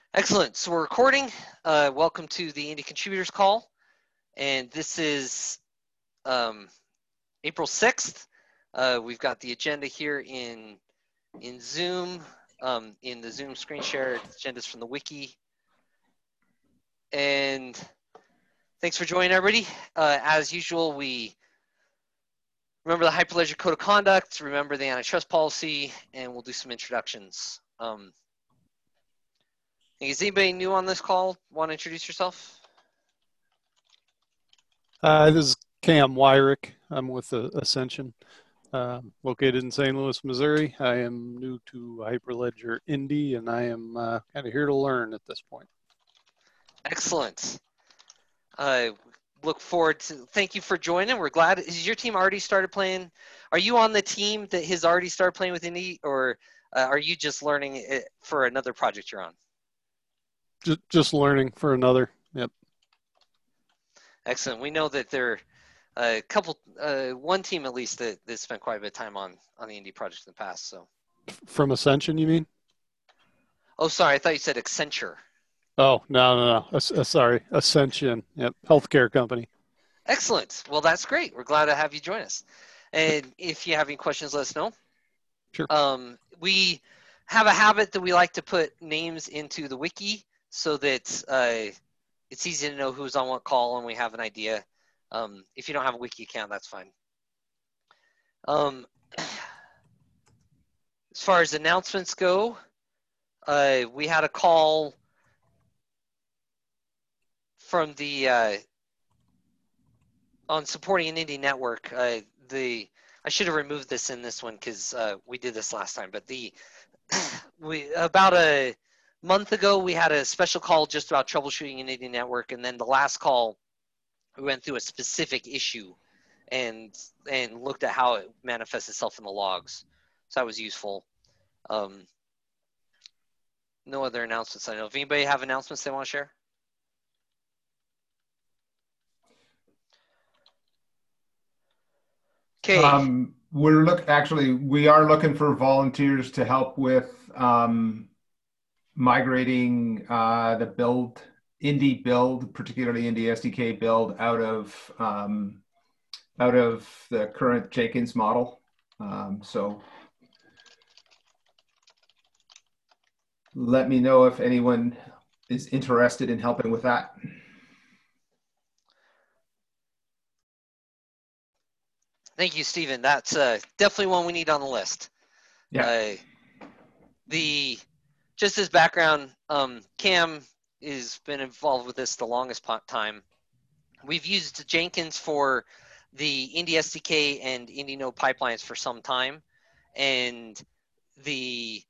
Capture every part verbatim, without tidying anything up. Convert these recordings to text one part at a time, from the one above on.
Excellent. So we're recording. Uh, welcome to the Indie Contributors Call. And this is um, April sixth. Uh, we've got the agenda here in, in Zoom, um, in the Zoom screen share, agendas from the wiki. And thanks for joining, everybody. Uh, as usual, we remember the Hyperledger Code of Conduct, remember the antitrust policy, and we'll do some introductions. Um, is anybody new on this call? Want to introduce yourself? Uh, this is Cam Wyrick. I'm with uh, Ascension, uh, located in Saint Louis, Missouri. I am new to Hyperledger Indy, and I am uh, kind of here to learn at this point. Excellent. I uh, look forward to, thank you for joining. We're glad. Has your team already started playing? Are you on the team that has already started playing with Indy, or uh, are you just learning it for another project you're on? Just, just learning for another. Yep. Excellent. We know that there are a couple, uh, one team at least that, that spent quite a bit of time on, on the Indy project in the past. So. From Ascension, you mean? Oh, sorry. I thought you said Accenture. Oh, no, no, no. Uh, sorry. Ascension. Yep. Healthcare company. Excellent. Well, that's great. We're glad to have you join us. And if you have any questions, let us know. Sure. Um, we have a habit that we like to put names into the wiki so that uh, it's easy to know who's on what call and we have an idea. Um, if you don't have a wiki account, that's fine. Um, as far as announcements go, uh, we had a call from the uh, on supporting an Indy network. Uh, the I should have removed this in this one because uh, we did this last time. But the we about a month ago we had a special call just about troubleshooting an Indy network, and then the last call we went through a specific issue and and looked at how it manifests itself in the logs. So that was useful. Um, no other announcements I know. If anybody have announcements they want to share? Okay. Um, we're look actually we are looking for volunteers to help with um, migrating uh, the build Indy build, particularly Indy S D K build, out of um, out of the current Jenkins model. Um, so let me know if anyone is interested in helping with that. Thank you, Stephen. That's uh, definitely one we need on the list. Yeah. Uh, the just as background, um, Cam has been involved with this the longest time. We've used Jenkins for the Indy S D K and Indy Node pipelines for some time, and the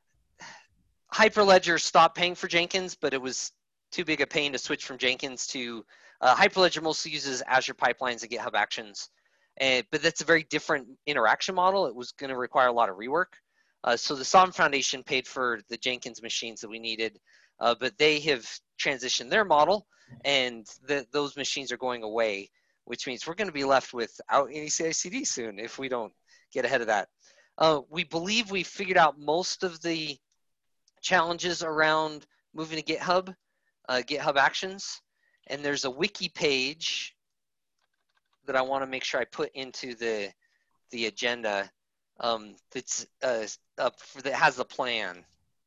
Hyperledger stopped paying for Jenkins, but it was too big a pain to switch from Jenkins to uh, Hyperledger. Mostly uses Azure pipelines and GitHub Actions. And, but that's a very different interaction model. It was going to require a lot of rework. Uh, so the Sovin Foundation paid for the Jenkins machines that we needed, uh, but they have transitioned their model, and the, those machines are going away, which means we're going to be left without any C I C D soon if we don't get ahead of that. Uh, we believe we figured out most of the challenges around moving to GitHub, uh, GitHub Actions, and there's a wiki page that I want to make sure I put into the the agenda um, that's uh, up for, that has the plan.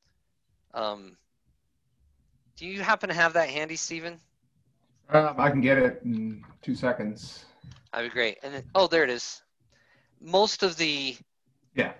Um, do you happen to have that handy, Stephen? Um, I can get it in two seconds. That'd be great. And then, oh, there it is. Most of the yeah.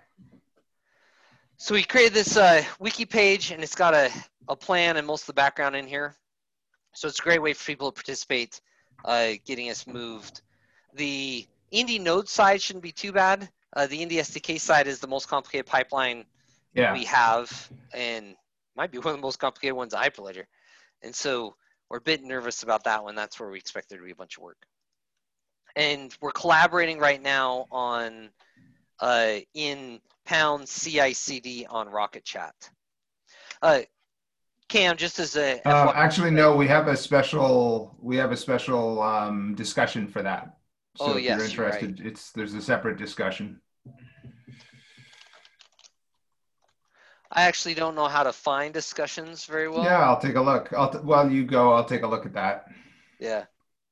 So we created this uh, wiki page, and it's got a a plan and most of the background in here. So it's a great way for people to participate, uh, getting us moved. The Indy node side shouldn't be too bad. Uh, the Indy S D K side is the most complicated pipeline yeah. we have, and might be one of the most complicated ones at Hyperledger. And so we're a bit nervous about that one. That's where we expect there to be a bunch of work. And we're collaborating right now on uh, in pound C I C D on Rocket Chat. Uh, Cam, just as a uh, actually no, we have a special we have a special um, discussion for that. So oh, if yes, you're interested, you're right. it's there's a separate discussion. I actually don't know how to find discussions very well. Yeah, I'll take a look. I'll t- while you go, I'll take a look at that. Yeah.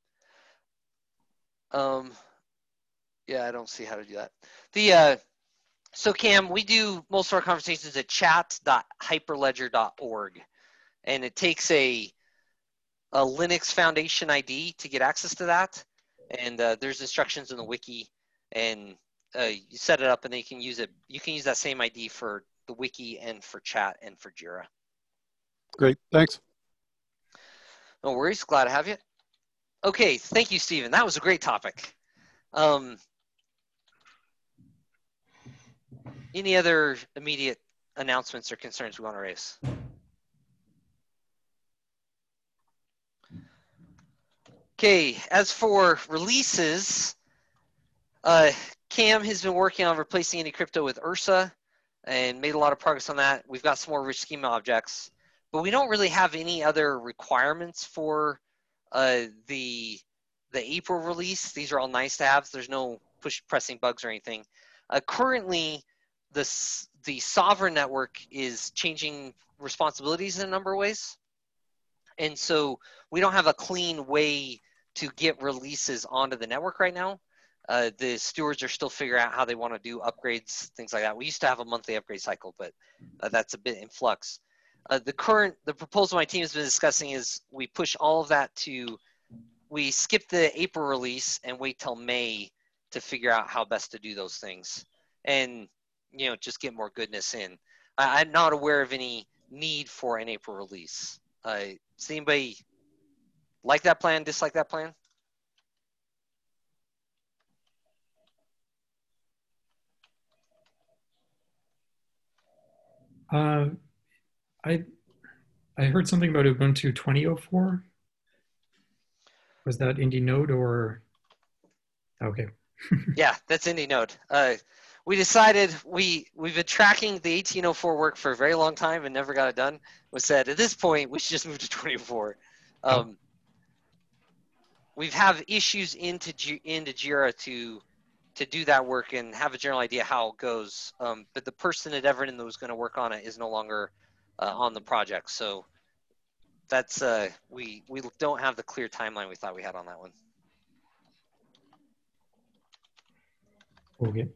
Um, yeah, I don't see how to do that. The uh, so Cam, we do most of our conversations at chat dot hyperledger dot org, and it takes a a Linux Foundation I D to get access to that. And uh, there's instructions in the wiki, and uh, you set it up, and then you can use it. You can use that same I D for the wiki and for chat and for Jira. Great, thanks. No worries. Glad to have you. Okay, thank you, Stephen. That was a great topic. Um, any other immediate announcements or concerns we want to raise? Okay, as for releases, uh, Cam has been working on replacing any crypto with Ursa and made a lot of progress on that. We've got some more rich schema objects, but we don't really have any other requirements for uh, the the April release. These are all nice to haves. There's no push pressing bugs or anything. Uh, currently, the the sovereign network is changing responsibilities in a number of ways, and so we don't have a clean way to get releases onto the network right now. Uh, the stewards are still figuring out how they want to do upgrades, things like that. We used to have a monthly upgrade cycle, but uh, that's a bit in flux. Uh, the current, the proposal my team has been discussing is we push all of that to, we skip the April release and wait till May to figure out how best to do those things. And, you know, just get more goodness in. I, I'm not aware of any need for an April release. Uh, does anybody like that plan, dislike that plan? Uh, I I heard something about Ubuntu twenty oh four. Was that Indy Node or? Okay. Yeah, that's Indy Node. Uh, we decided we we've been tracking the eighteen oh four work for a very long time and never got it done. We said at this point we should just move to twenty oh four. Um, oh. We've have issues into G, into Jira to to do that work and have a general idea how it goes. Um, but the person at Everton that was going to work on it is no longer uh, on the project. So that's uh, we we don't have the clear timeline we thought we had on that one. Okay.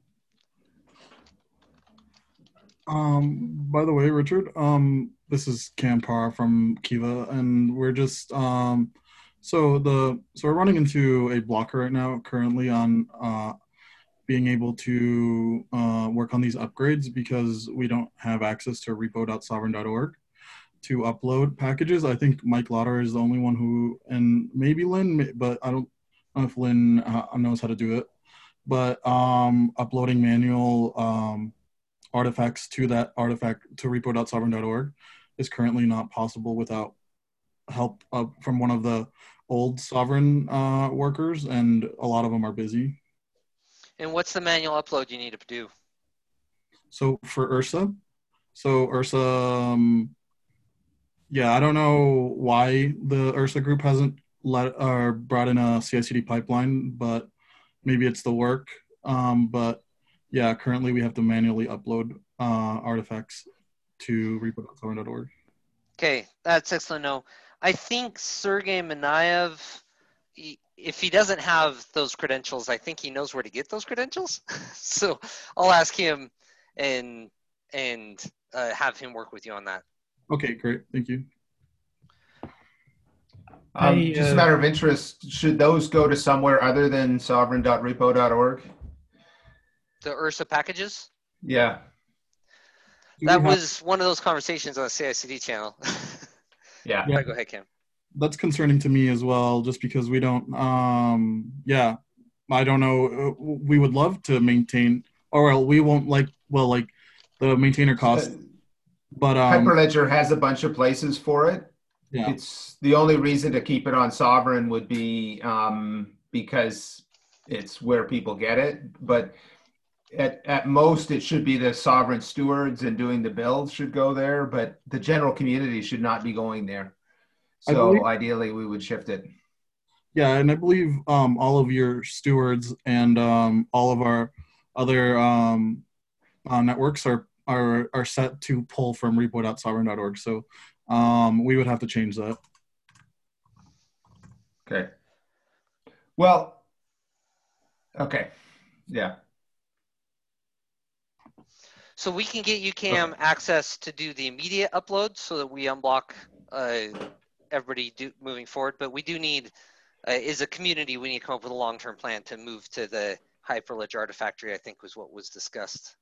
Um, by the way, Richard, um, this is Cam Parr from Kiva, and we're just um, so the so we're running into a blocker right now currently on uh, being able to uh, work on these upgrades because we don't have access to repo dot sovereign dot org to upload packages. I think Mike Lauder is the only one who, and maybe Lynn, but I don't know if Lynn uh, knows how to do it. But um, uploading manual um, artifacts to that artifact to repo dot sovereign dot org is currently not possible without help uh, from one of the old Sovereign uh, workers, and a lot of them are busy. And what's the manual upload you need to do? So for Ursa, so Ursa, um, yeah, I don't know why the Ursa group hasn't let or brought in a C I C D pipeline, but maybe it's the work. Um, but yeah, currently we have to manually upload uh, artifacts to repo dot sovereign dot org. Okay, that's excellent to know. I think Sergey Minayev, he, if he doesn't have those credentials, I think he knows where to get those credentials. So I'll ask him and and uh, have him work with you on that. Okay, great. Thank you. Um, I, just uh, a matter of interest, should those go to somewhere other than sovereign dot repo dot org? The Ursa packages? Yeah. Do That we have- was one of those conversations on the C I C D channel. Yeah. Yeah. Go ahead, Cam. That's concerning to me as well, just because we don't, um, yeah, I don't know. We would love to maintain, or well, we won't like, well, like the maintainer cost, Uh, but um, Hyperledger has a bunch of places for it. yeah. It's the only reason to keep it on Sovereign would be um, because it's where people get it. But at, at most, it should be the Sovereign stewards and doing the builds should go there, but the general community should not be going there. So believe- ideally, we would shift it. Yeah, and I believe um, all of your stewards and um, all of our other um, uh, networks are are are set to pull from repo dot sovereign dot org. So um, we would have to change that. Okay. Well, okay. Yeah. So we can get U CAM okay. access to do the immediate upload so that we unblock uh, everybody do, moving forward. But we do need, uh, as a community, we need to come up with a long-term plan to move to the Hyperledger Artifactory, I think was what was discussed.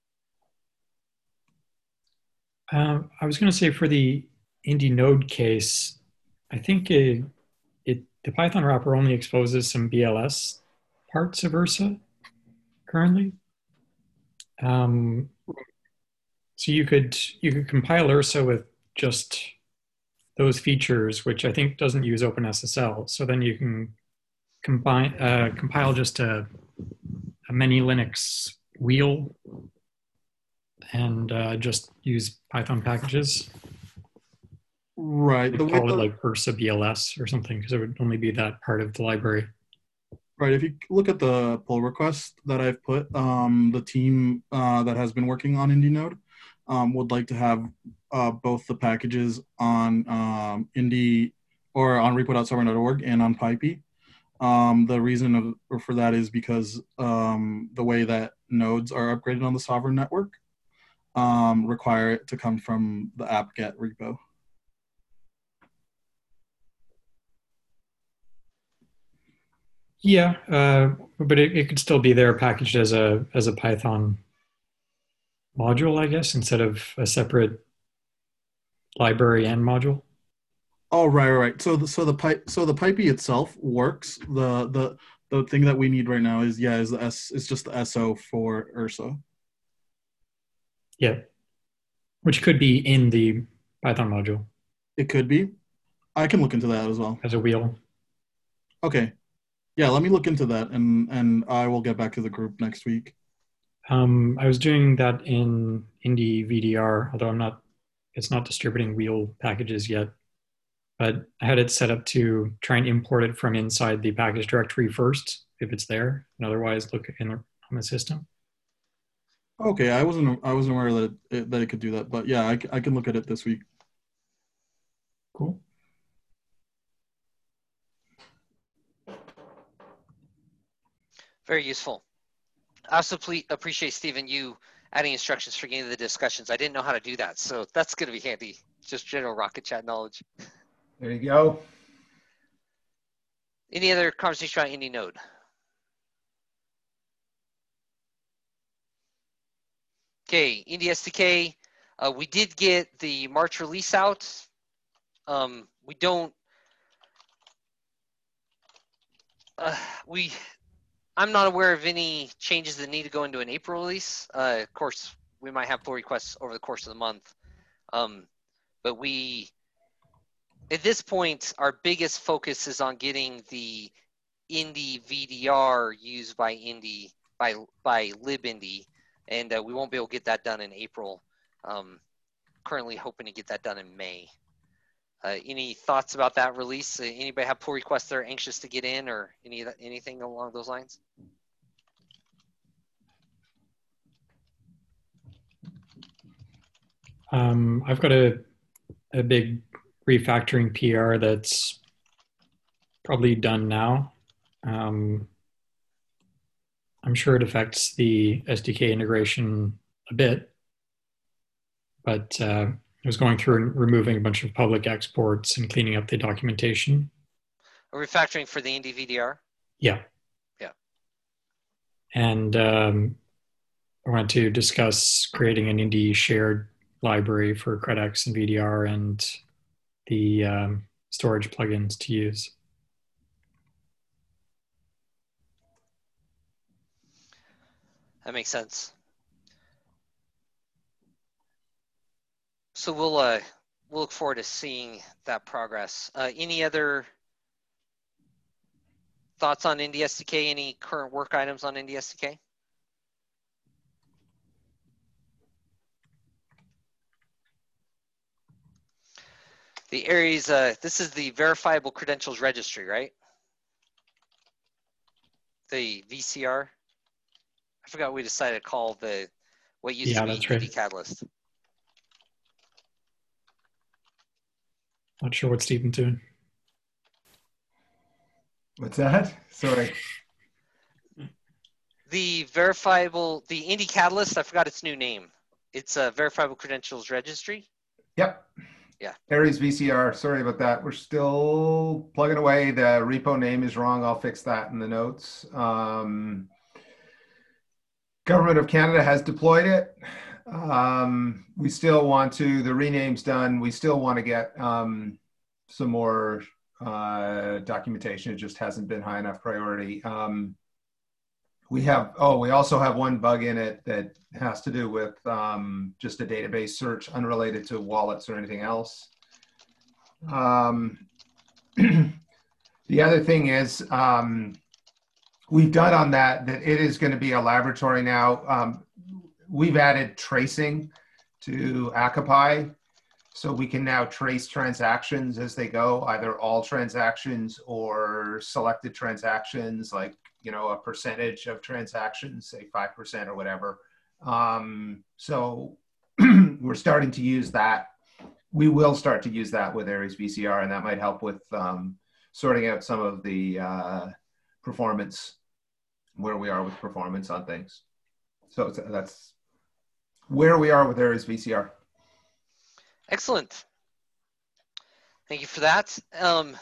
Um, I was going to say for the Indy node case, I think it, it the Python wrapper only exposes some B L S parts of Ursa currently. Um, so you could you could compile Ursa with just those features, which I think doesn't use OpenSSL. So then you can combine uh, compile just a, a mini Linux wheel and uh, just use Python packages. Right. They'd call it like Ursa B L S or something because it would only be that part of the library. Right. If you look at the pull request that I've put, um, the team uh, that has been working on Indy Node um, would like to have uh, both the packages on um, Indy or on repo dot sovereign dot org and on PyPy. Um, the reason of, for that is because um, the way that nodes are upgraded on the sovereign network um, require it to come from the apt-get repo. Yeah, uh, but it, it could still be there packaged as a as a Python module, I guess, instead of a separate library and module. Oh, right, right. So the so the pipe so the PyPy itself works. The the the thing that we need right now is yeah is the S it's just the S O for Ursa. Yeah, which could be in the Python module. It could be. I can look into that as well. As a wheel. Okay. Yeah, let me look into that, and and I will get back to the group next week. Um, I was doing that in Indy V D R, although I'm not. It's not distributing wheel packages yet, but I had it set up to try and import it from inside the package directory first, if it's there, and otherwise look in the, on the system. Okay, I wasn't I wasn't aware that it, that it could do that, but yeah, I, I can look at it this week. Cool. Very useful. I also appreciate, Stephen, you adding instructions for getting the discussions. I didn't know how to do that, so that's going to be handy. Just general Rocket Chat knowledge. There you go. Any other conversation around Indy Node? Okay, Indy S D K. Uh, we did get the March release out. Um, we don't. Uh, we. I'm not aware of any changes that need to go into an April release. Uh, of course, we might have pull requests over the course of the month. Um, but we, at this point, our biggest focus is on getting the Indy V D R used by Indy, by, by libindy, and uh, we won't be able to get that done in April. Um, currently hoping to get that done in May. Uh, any thoughts about that release? Uh, anybody have pull requests they're anxious to get in, or any anything along those lines? Um, I've got a, a big refactoring P R that's probably done now. Um, I'm sure it affects the S D K integration a bit, but uh, I was going through and removing a bunch of public exports and cleaning up the documentation. A refactoring for the Indy V D R? Yeah. Yeah. And um, I wanted to discuss creating an Indy shared library for CredX and V D R and the um, storage plugins to use. That makes sense. So we'll uh, we'll look forward to seeing that progress. Uh, any other thoughts on Indy S D K? Any current work items on Indy S D K? The Aries, uh, this is the Verifiable Credentials Registry, right? The V C R. I forgot what we decided to call the what used Yeah, to be that's right. Indy Catalyst. Not sure what Stephen's doing. What's that? Sorry. The verifiable, the Indy Catalyst, I forgot its new name. It's a verifiable credentials registry. Yep. Yeah. Aries V C R. Sorry about that. We're still plugging away. The repo name is wrong. I'll fix that in the notes. Um, Government of Canada has deployed it. Um, we still want to, the rename's done. We still want to get um, some more uh, documentation. It just hasn't been high enough priority. Um, we have, oh, we also have one bug in it that has to do with um, just a database search unrelated to wallets or anything else. Um, the other thing is, um, we've done on that, that it is going to be a laboratory now. Um, we've added tracing to Akapi, so we can now trace transactions as they go, either all transactions or selected transactions, like, you know, a percentage of transactions, say five percent or whatever. Um, so we're starting to use that. We will start to use that with Aries V C R, and that might help with um, sorting out some of the uh, performance, where we are with performance on things. So it's, that's where we are with Aries V C R. Excellent. Thank you for that. Um,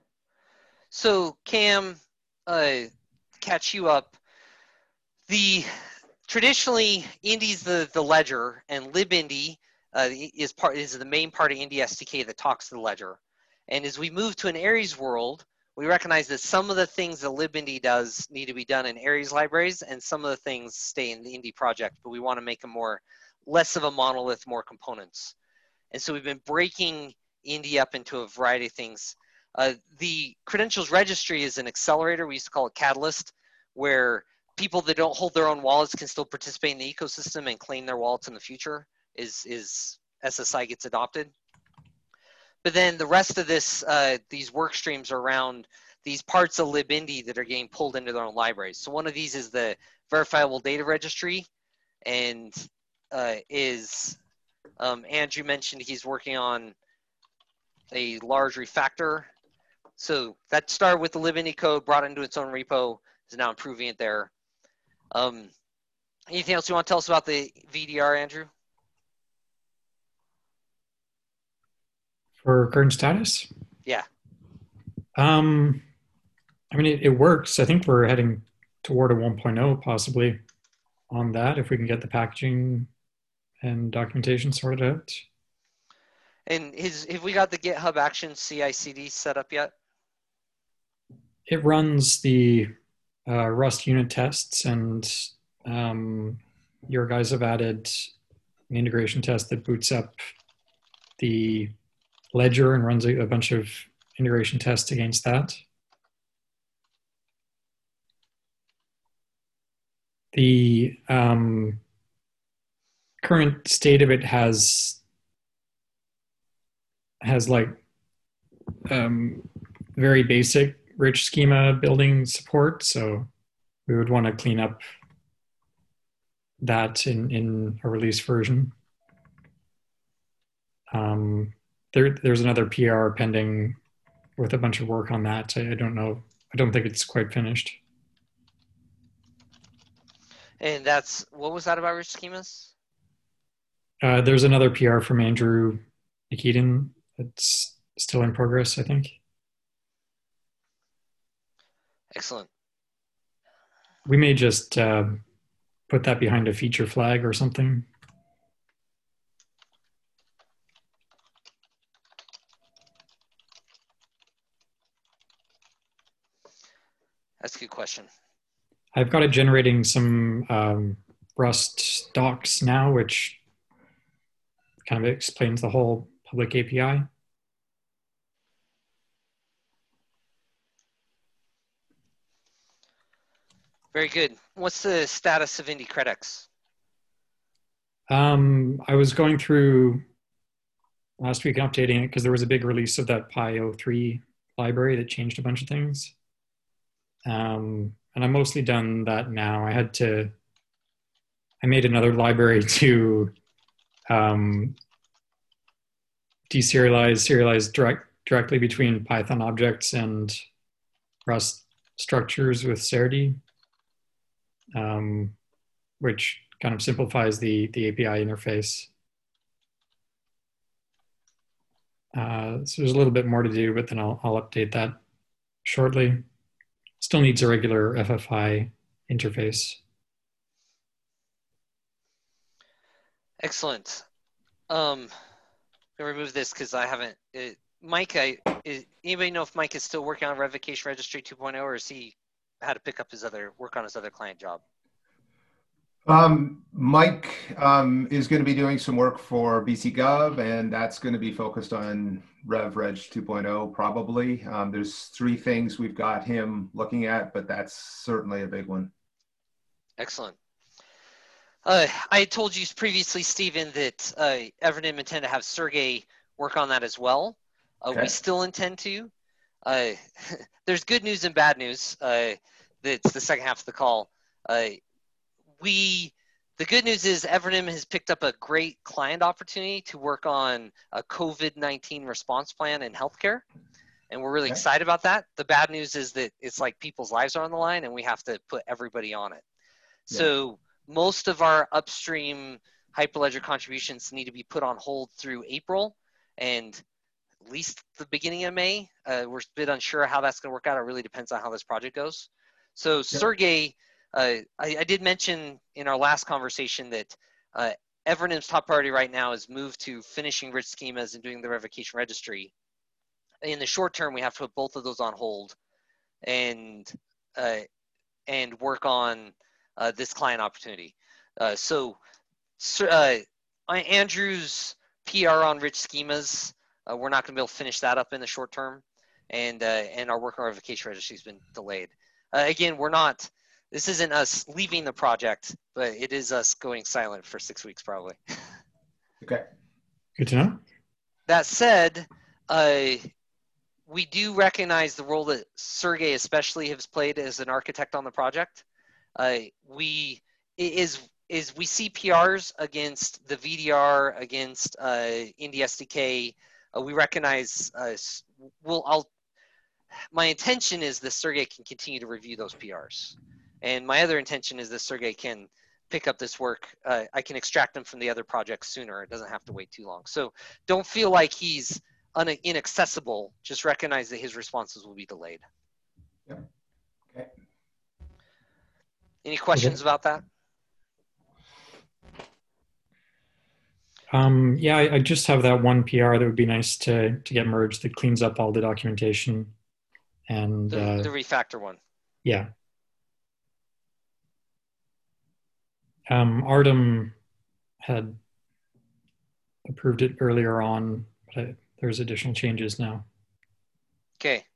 so Cam, uh, catch you up. The traditionally Indy's the the ledger, and libindy uh, is part is the main part of Indy S D K that talks to the ledger. And as we move to an Aries world, we recognize that some of the things that libindy does need to be done in Aries libraries, and some of the things stay in the Indy project, but we want to make them more, less of a monolith, more components. And so we've been breaking Indy up into a variety of things. Uh, the credentials registry is an accelerator. We used to call it Catalyst, where people that don't hold their own wallets can still participate in the ecosystem and claim their wallets in the future, is, is S S I gets adopted. But then the rest of this, uh, these work streams are around these parts of libindy that are getting pulled into their own libraries. So one of these is the verifiable data registry, and uh, is, um, Andrew mentioned he's working on a large refactor. So that started with the libindy code, brought it into its own repo, is now improving it there. Um, anything else you want to tell us about the V D R, Andrew? For current status? Yeah. Um, I mean, it, it works. I think we're heading toward a one point oh possibly on that, if we can get the packaging and documentation sorted out. And his, have we got the GitHub Actions C I C D set up yet? It runs the uh, Rust unit tests, and um, your guys have added an integration test that boots up the ledger and runs a, a bunch of integration tests against that. The um, current state of it has has like um, very basic rich schema building support, so we would want to clean up that in, in a release version. Um, there, there's another P R pending with a bunch of work on that. I, I don't know. I don't think it's quite finished. And that's, what was that about rich schemas? Uh, there's another P R from Andrew Nikitin that's still in progress, I think. Excellent. We may just uh, put that behind a feature flag or something. That's a good question. I've got it generating some um, Rust docs now, which kind of explains the whole public A P I. Very good. What's the status of Indy Credx? Um, I was going through last week and updating it because there was a big release of that P Y O three library that changed a bunch of things. Um, and I'm mostly done that now. I had to, I made another library to um, deserialize, serialize direct, directly between Python objects and Rust structures with Serdy, um, which kind of simplifies the, the A P I interface. Uh, so there's a little bit more to do, but then I'll, I'll update that shortly. Still needs a regular F F I interface. Excellent. Um, I'm gonna remove this because I haven't. It, Mike, I is, anybody know if Mike is still working on Revocation Registry two point oh, or is he had to pick up his other work on his other client job? Um, Mike um, is going to be doing some work for B C Gov, and that's going to be focused on RevReg two point oh probably. Um, there's three things we've got him looking at, but that's certainly a big one. Excellent. Uh, I told you previously, Stephen, that uh, Evernym intend to have Sergey work on that as well. Uh, Okay. We still intend to. Uh, there's good news and bad news. Uh, that's the second half of the call. Uh, we, the good news is Evernym has picked up a great client opportunity to work on a COVID nineteen response plan in healthcare. And we're really Okay. excited about that. The bad news is that it's like people's lives are on the line and we have to put everybody on it. Yeah. So most of our upstream Hyperledger contributions need to be put on hold through April and at least the beginning of May. Uh, we're a bit unsure how that's going to work out. It really depends on how this project goes. So Sergey, uh, I, I did mention in our last conversation that uh, Evernym's top priority right now is move to finishing rich schemas and doing the revocation registry. In the short term, we have to put both of those on hold and uh, and work on uh, this client opportunity. Uh, so, uh, Andrew's P R on rich schemas, uh, we're not going to be able to finish that up in the short term, and uh, and our work on revocation registry has been delayed. Uh, again, we're not. This isn't us leaving the project, but it is us going silent for six weeks probably. Okay. Good to know. That said, uh, we do recognize the role that Sergey especially has played as an architect on the project. Uh, we is is we see P Rs against the V D R, against uh, Indy S D K. Uh, we recognize. Uh, we'll. I'll. My intention is that Sergey can continue to review those P Rs, and my other intention is that Sergey can pick up this work. Uh, I can extract them from the other projects sooner. It doesn't have to wait too long. So don't feel like he's un inaccessible. Just recognize that his responses will be delayed. Yep. Okay. Any questions Okay. about that? Um, yeah, I, I just have that one P R that would be nice to, to get merged that cleans up all the documentation. And The, uh, the refactor one. yeah. Um, Artem had approved it earlier on, but I, there's additional changes now. Okay.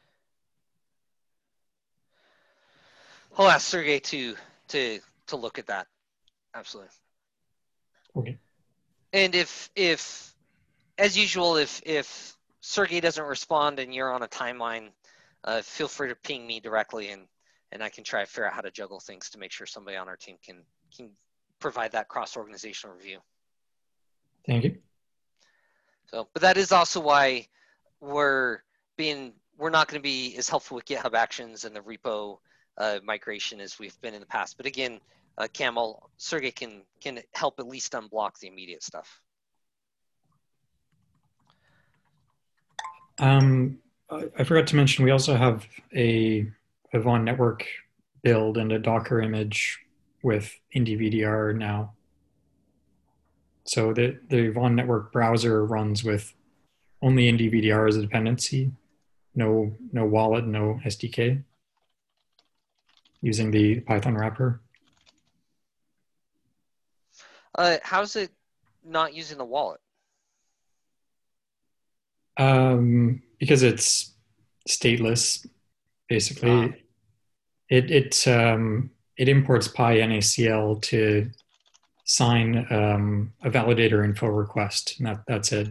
I'll ask Sergey to to to look at that. Absolutely. Okay. And if if as usual, if if Sergey doesn't respond and you're on a timeline, uh, feel free to ping me directly, and and I can try to figure out how to juggle things to make sure somebody on our team can can provide that cross-organizational review. Thank you. So, but that is also why we're being we're not going to be as helpful with GitHub Actions and the repo uh, migration as we've been in the past. But again, uh, Camel, Sergey can can help at least unblock the immediate stuff. Um, I, I forgot to mention, we also have a, a Von Network build and a Docker image with Indy V D R now. So the, the Von Network browser runs with only Indy V D R as a dependency, no, no wallet, no S D K, using the Python wrapper. Uh, how's it not using the wallet? Um, because it's stateless, basically. Ah. It it um, it imports PyNaCl to sign um, a validator info request, and that, that's it.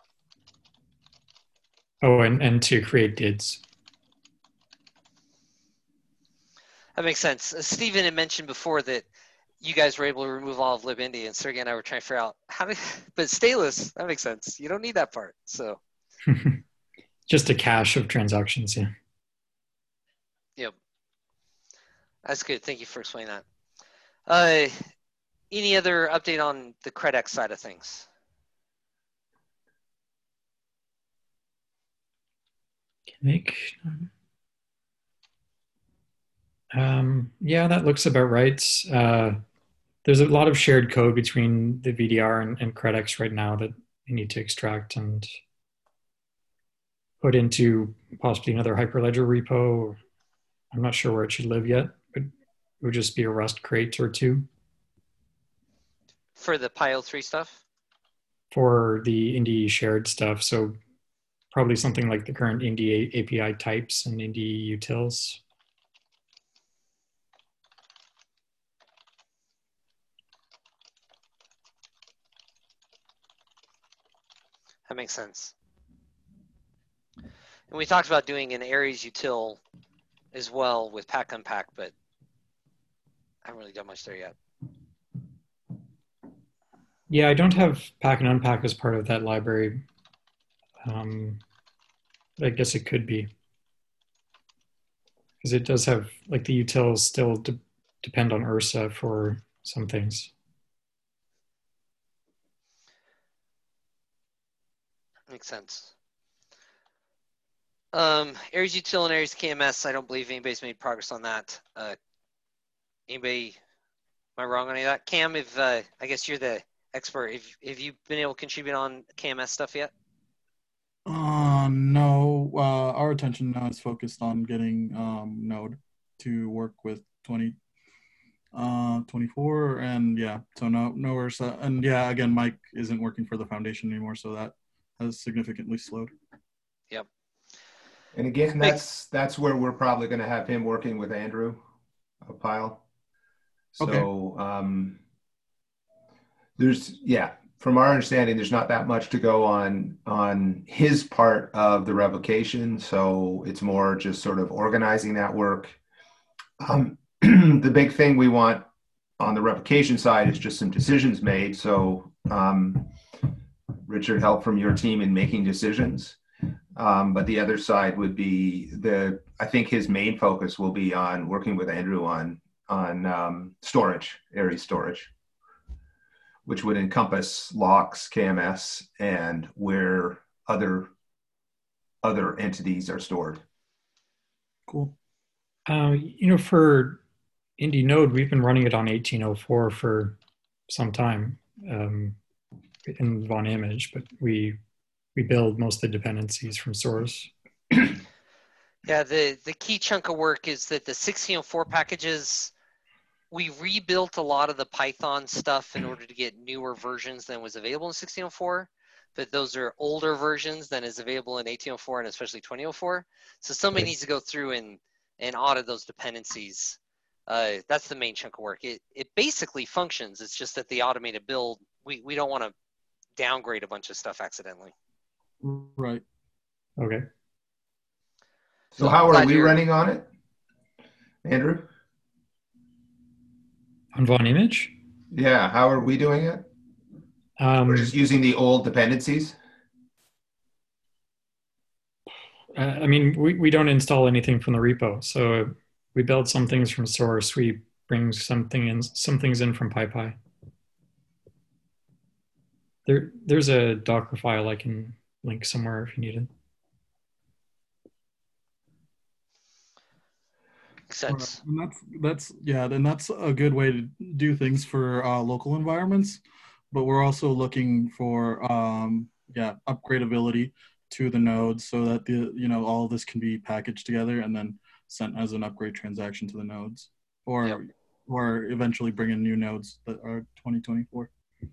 Oh, and, and to create D I Ds. That makes sense. Uh, Stephen had mentioned before that you guys were able to remove all of libindy, and Sergey and I were trying to figure out how to, but stateless, that makes sense. You don't need that part. So just a cache of transactions, yeah. Yep. That's good. Thank you for explaining that. Uh, any other update on the CredX side of things? Make, um, yeah, that looks about right. Uh, there's a lot of shared code between the V D R and, and CredX right now that you need to extract and put into possibly another Hyperledger repo. I'm not sure where it should live yet, but it would just be a Rust crate or two. For the P I O three stuff? For the Indy shared stuff. So probably something like the current Indy A P I types and Indy utils. That makes sense. And we talked about doing an Aries util as well with pack unpack, but I haven't really done much there yet. Yeah, I don't have pack and unpack as part of that library. Um, I guess it could be. Because it does have, like the utils still de depend on Ursa for some things. Makes sense. Um, Aries util and Aries K M S, I don't believe anybody's made progress on that. Uh, anybody, am I wrong on any of that? Cam, if uh, I guess you're the expert, have, have you been able to contribute on K M S stuff yet? Uh, no, uh, our attention now is focused on getting um, Node to work with twenty, uh, twenty-four, and yeah, so no, no Ursa, and yeah, again, Mike isn't working for the foundation anymore, so that has significantly slowed. Yep. And again, that's that's where we're probably going to have him working with Andrew a pile. So Okay. um, there's, yeah, from our understanding, there's not that much to go on on his part of the revocation. So it's more just sort of organizing that work. Um, the big thing we want on the revocation side is just some decisions made. So um, Richard, help from your team in making decisions. Um, but the other side would be the, I think his main focus will be on working with Andrew on, on um, storage, Aries storage, which would encompass locks, K M S, and where other, other entities are stored. Cool. Uh, you know, for Indy Node, we've been running it on eighteen oh four for some time um, in Von Image, but we we build most of the dependencies from source. Yeah, the, the key chunk of work is that the sixteen oh four packages, we rebuilt a lot of the Python stuff in order to get newer versions than was available in sixteen oh four, but those are older versions than is available in eighteen oh four and especially twenty oh four. So somebody needs to go through and, and audit those dependencies. Uh, that's the main chunk of work. It, it basically functions. It's just that the automated build, we, we don't want to downgrade a bunch of stuff accidentally. Right. Okay. So, So how I'm are glad we you're- running on it, Andrew? On Von Image? Yeah, how are we doing it? Um, We're just using the old dependencies? uh, I mean, we, we don't install anything from the repo. So we build some things from source. We bring something in, some things in from PyPy. There, there's a Docker file I can link somewhere if you need it. Makes sense. And that's that's yeah, then that's a good way to do things for uh, local environments. But we're also looking for um, yeah upgradability to the nodes so that the you know all of this can be packaged together and then sent as an upgrade transaction to the nodes, or Yep. or eventually bring in new nodes that are twenty twenty-four.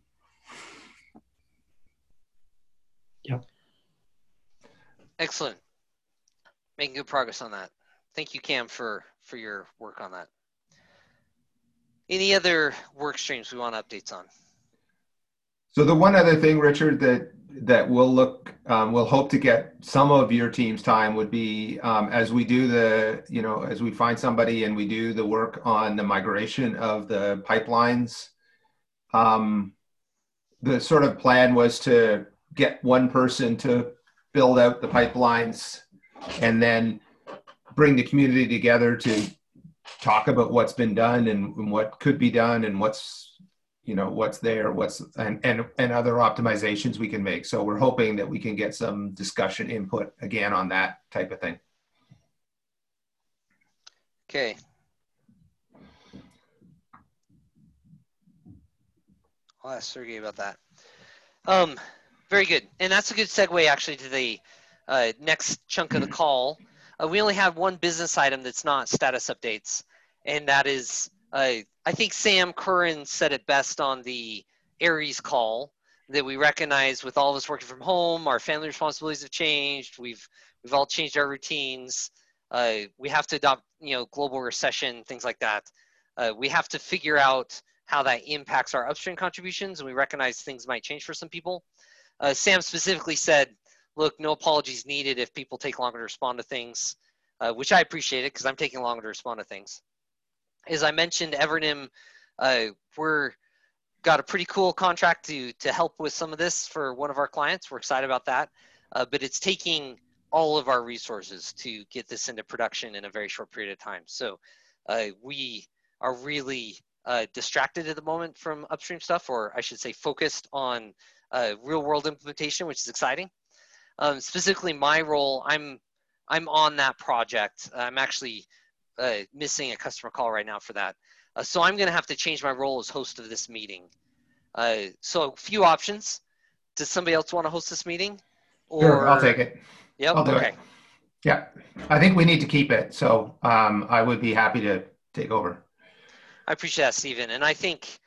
Yep. Excellent. Making good progress on that. Thank you, Cam, for, for your work on that. Any other work streams we want updates on? So the one other thing, Richard, that that we'll look, um, we'll hope to get some of your team's time would be um, as we do the, you know, as we find somebody and we do the work on the migration of the pipelines. Um, the sort of plan was to get one person to build out the pipelines and then bring the community together to talk about what's been done and, and what could be done and what's, you know, what's there, what's, and, and, and other optimizations we can make. So we're hoping that we can get some discussion input again on that type of thing. Okay. I'll ask Sergey about that. Um, very good. And that's a good segue actually to the uh, next chunk of the call. Uh, we only have one business item that's not status updates, and that is, uh, I think Sam Curran said it best on the Aries call, that we recognize with all of us working from home, our family responsibilities have changed. We've, we've all changed our routines. Uh, we have to adopt, you know, global recession, things like that. Uh, we have to figure out how that impacts our upstream contributions, and we recognize things might change for some people. Uh, Sam specifically said, look, no apologies needed if people take longer to respond to things, uh, which I appreciate it because I'm taking longer to respond to things. As I mentioned, Evernym, uh, we're got a pretty cool contract to, to help with some of this for one of our clients. We're excited about that, uh, but it's taking all of our resources to get this into production in a very short period of time. So uh, we are really uh, distracted at the moment from upstream stuff, or I should say focused on uh, real world implementation, which is exciting. Um, specifically my role, I'm, I'm on that project. I'm actually uh, missing a customer call right now for that. Uh, so I'm gonna have to change my role as host of this meeting. Uh, so a few options. Does somebody else wanna host this meeting? Or... Sure, I'll take it. Yep, I'll do okay. it. Yeah, I think we need to keep it. So um, I would be happy to take over. I appreciate that, Stephen. And I think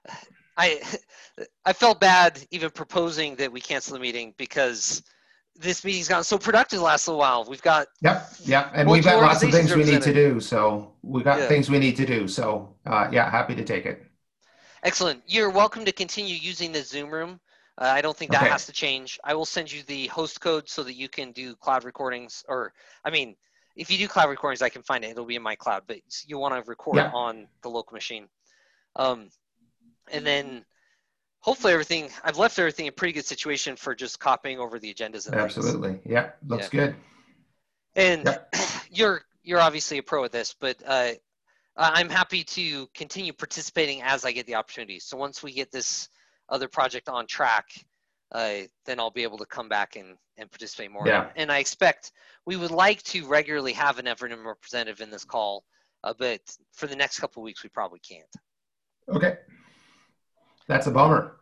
I, I felt bad even proposing that we cancel the meeting because this meeting's gotten so productive the last little while. We've got Yep, yep, and we've got lots of things we need to do. So we've got yeah. things we need to do. So uh, yeah, happy to take it. Excellent. You're welcome to continue using the Zoom room. Uh, I don't think that okay. has to change. I will send you the host code so that you can do cloud recordings. Or, I mean, if you do cloud recordings, I can find it. It'll be in my cloud, but you want to record yeah. on the local machine. Um, and then hopefully everything, I've left everything in pretty good situation for just copying over the agendas and Absolutely. links. Yeah, looks yeah. good. And yep. you're you're obviously a pro at this, but uh, I'm happy to continue participating as I get the opportunity. So once we get this other project on track, uh, then I'll be able to come back and, and participate more. Yeah. And I expect we would like to regularly have an Evernym representative in this call, uh, but for the next couple of weeks, we probably can't. Okay. That's a bummer.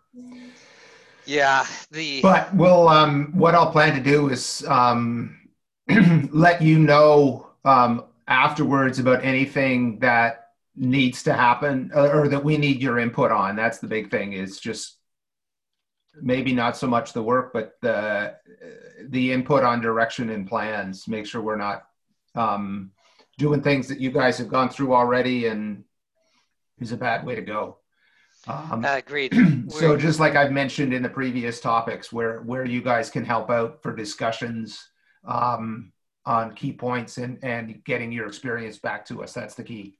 Yeah. The But we'll, um, what I'll plan to do is um, let you know um, afterwards about anything that needs to happen or that we need your input on. That's the big thing, is just maybe not so much the work, but the, the input on direction and plans. Make sure we're not um, doing things that you guys have gone through already and is a bad way to go. Um, uh, agreed. So just like I've mentioned in the previous topics, where, where you guys can help out for discussions um, on key points and, and getting your experience back to us. That's the key.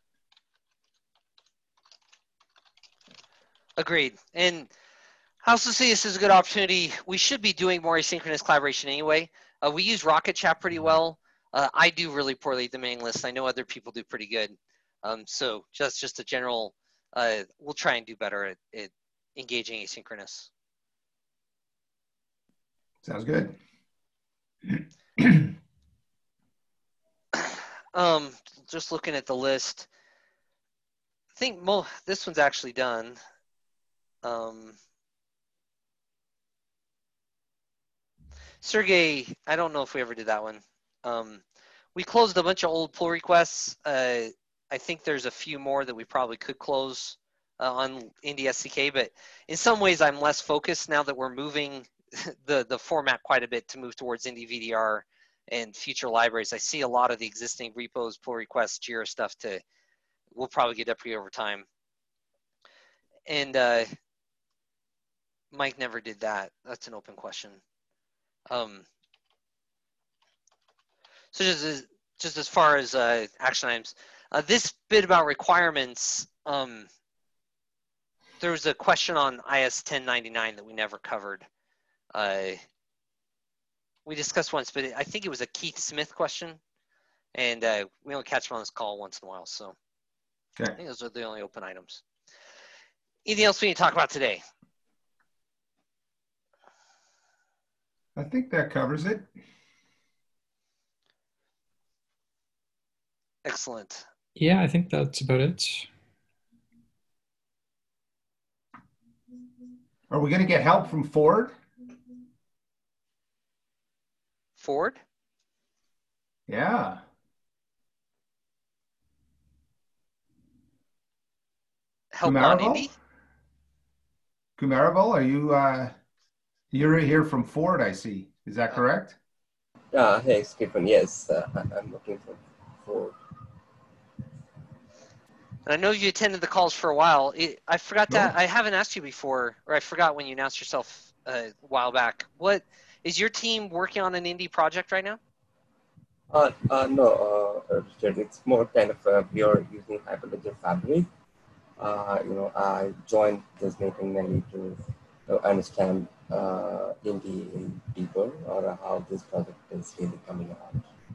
Agreed. And I also see this as a good opportunity. We should be doing more asynchronous collaboration anyway. Uh, we use Rocket Chat pretty well. Uh, I do really poorly at the mailing list. I know other people do pretty good. Um, so just, just a general, uh, we'll try and do better at, at engaging asynchronous. Sounds good. um, just looking at the list, I think mo this one's actually done. Um, Sergey, I don't know if we ever did that one. Um, we closed a bunch of old pull requests. Uh, I think there's a few more that we probably could close uh, on Indy S D K, but in some ways I'm less focused now that we're moving the, the format quite a bit to move towards Indy V D R and future libraries. I see a lot of the existing repos, pull requests, Jira stuff to, we'll probably get deprecated over time. And uh, Mike never did that. That's an open question. Um, so just as, just as far as uh, action items, uh, this bit about requirements, um, there was a question on I S ten ninety-nine that we never covered. Uh, we discussed once, but I think it was a Keith Smith question, and uh, we only catch him on this call once in a while. So Okay. I think those are the only open items. Anything else we need to talk about today? I think that covers it. Excellent. Yeah, I think that's about it. Are we going to get help from Ford? Ford? Yeah. Help on Kumaravel? Indy? Kumaravel, are you, uh, you're here from Ford, I see. Is that correct? Uh, hey, Stephen. Yes, uh, I- I'm looking for for. And I know you attended the calls for a while. It, I forgot that. Sure. I haven't asked you before, or I forgot when you announced yourself uh, a while back. What is your team working on an Indy project right now? Uh, uh, no, uh, Richard. It's more kind of uh, we are using Hyperledger Fabric. Uh, you know, I joined this meeting mainly to uh, understand uh, Indy in deeper or how this project is really coming out.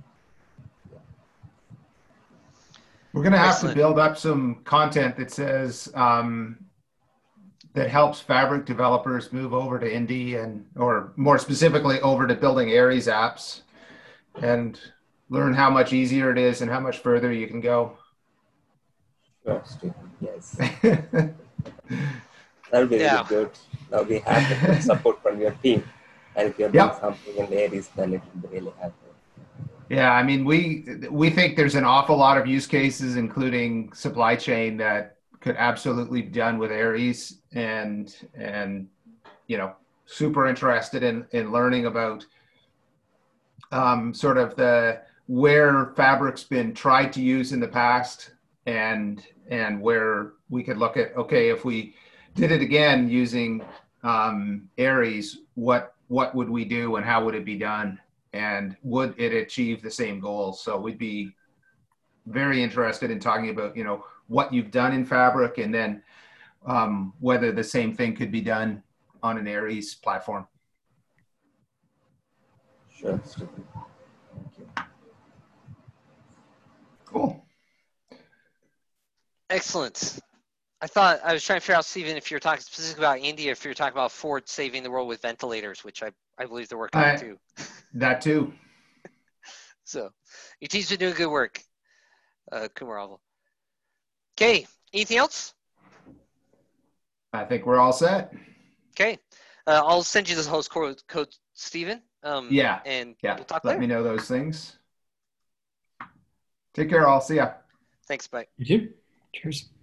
We're going to have Excellent. to build up some content that says, um, that helps Fabric developers move over to Indy and, or more specifically over to building Aries apps and learn how much easier it is and how much further you can go. Sure, Stephen. Yes, that would be Yeah. really good. Now we have the good support from your team, and if you're Yep. doing something in the Aries, then it will be really helpful. Yeah, I mean, we we think there's an awful lot of use cases, including supply chain, that could absolutely be done with Aries, and and you know, super interested in in learning about um, sort of the where Fabric's been tried to use in the past, and and where we could look at, okay, if we did it again using um, Aries, what what would we do and how would it be done? And would it achieve the same goals? So we'd be very interested in talking about, you know, what you've done in Fabric, and then um, whether the same thing could be done on an Aries platform. Sure, Stephen. Thank you. Cool. Excellent. I thought I was trying to figure out, Stephen, if you're talking specifically about India, if you're talking about Ford saving the world with ventilators, which I, I believe they're working I- on too. That too. So your team's been doing good work, uh, Kumaravel. Okay, anything else? I think we're all set. Okay, uh, I'll send you this host code, code Stephen. Um, Yeah, and Yeah. we'll talk Let later. me know those things. Take care, all. See ya. Thanks, bye. You do. Cheers.